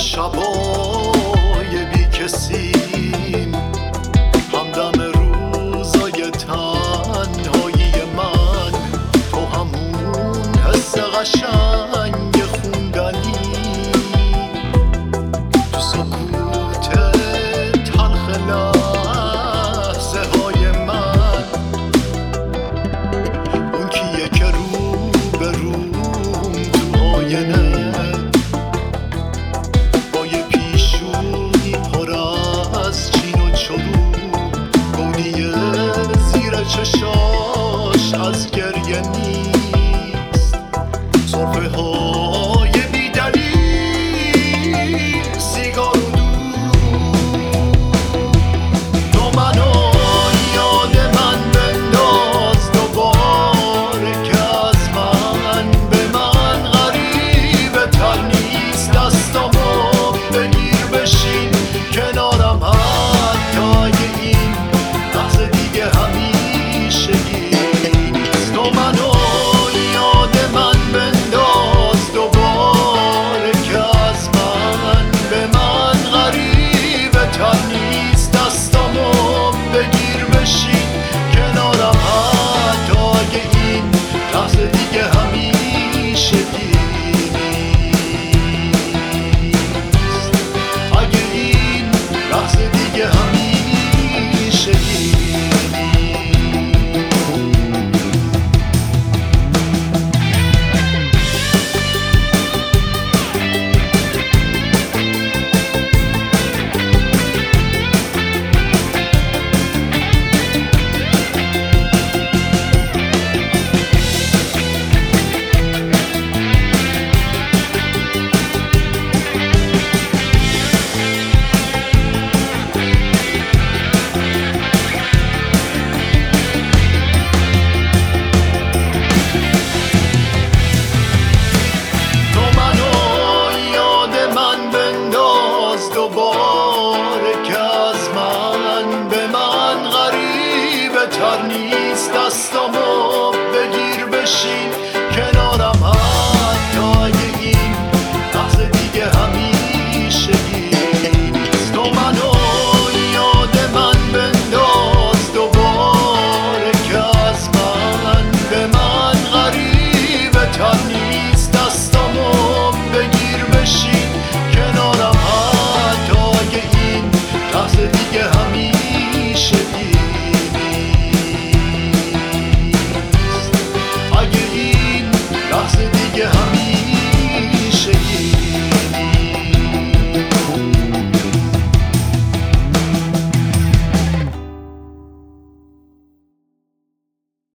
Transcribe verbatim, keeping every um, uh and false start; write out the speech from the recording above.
شبای بی کسیم، همدم روزای تنهایی من، تو همون حس قشنگ خوندنی تو سکوت تلخ لحظه های من، اون کیه که رو به روم تو آینه چشاش از گریه نیست، صرفه های بی دلیل سیگار و دود. تو منو یاد من بنداز دوباره که از من به من غریبه تر نیست، دستامو بگیر بشین کنارم حتی اگه این لحظه دیگه همین تو منو یاد من بنداز دوباره که از من به من غریبه تر نیست، دستامو بگیر بشین کنارم حتی اگه این لحظه دیگه همیشگی نیست، اگه این لحظه دیگه همیشگی. دوباره که از من به من غریبه تر نیست، دستامو بگیر بشین کنارم حتی اگه این لحظه دیگه همیشگی نیست. تو منو یاد من بنداز دوباره که از من به من غریبه تر نیست، دستامو بگیر بشین کنارم لحظه دیگه همین